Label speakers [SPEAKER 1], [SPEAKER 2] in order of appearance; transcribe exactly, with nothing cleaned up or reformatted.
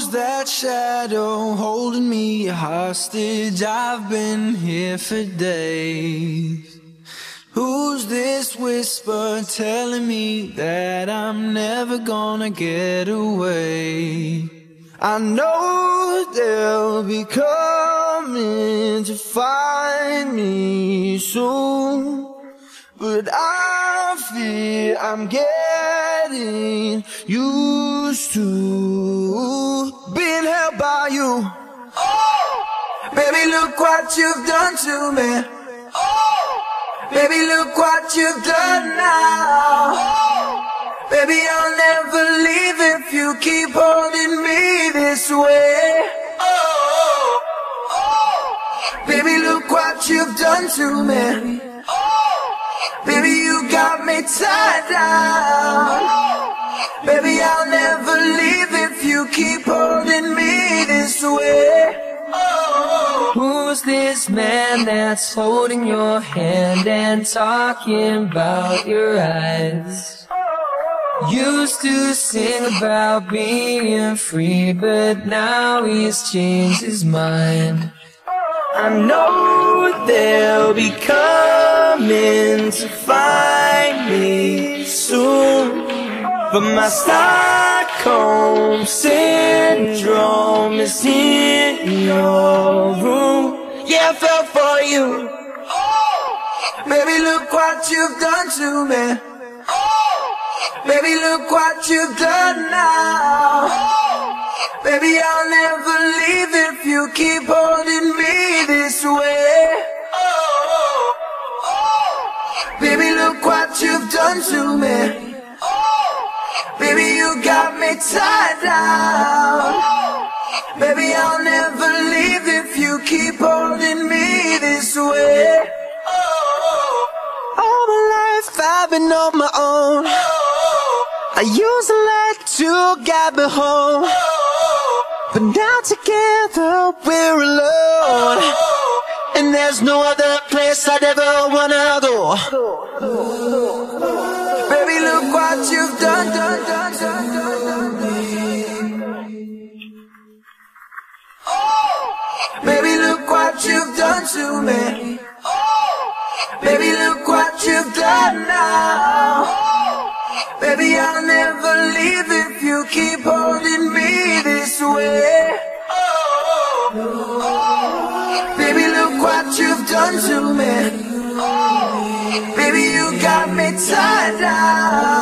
[SPEAKER 1] Who's that shadow holding me hostage? I've been here for days. Who's this whisper telling me that I'm never gonna get away? I know they'll be coming to find me soon, but I fear I'm getting used to being held by you. Oh, baby, look what you've done to me. Oh, baby, look what you've done now. Oh, baby, I'll never leave if you keep holding me this way. Oh, oh, baby, look what you've done to me. Oh, baby, you got me tied down. Baby, I'll never leave if you keep holding me this way. Oh.
[SPEAKER 2] Who's this man that's holding your hand and talking about your eyes? Used to sing about being free, but now he's changed his mind. I know they'll be coming to find me soon, but my Stockholm Syndrome is in your room. Yeah, I fell for you.
[SPEAKER 1] Oh, baby, look what you've done to me. Oh, baby, look what you've done now. Oh, baby, I'll never leave if you keep holding me this way. Oh, oh, baby, look what you've done to me. Oh, baby, you got me tied down. Baby, I'll never leave if you keep holding me this way. Oh, all my life I've been on my own. Oh, I used to let you guide me home. Oh, but now together we're alone. Oh, and there's no other place I'd ever wanna go. Baby, look what you've done, done, done, done, done, done, done. Oh, baby, look what you've done to me. Oh, baby, look what you've done now. Oh, baby, I'll never leave if you keep holding me this way. Oh, oh, baby, look what you've done to me. Oh, baby, you got me tied down.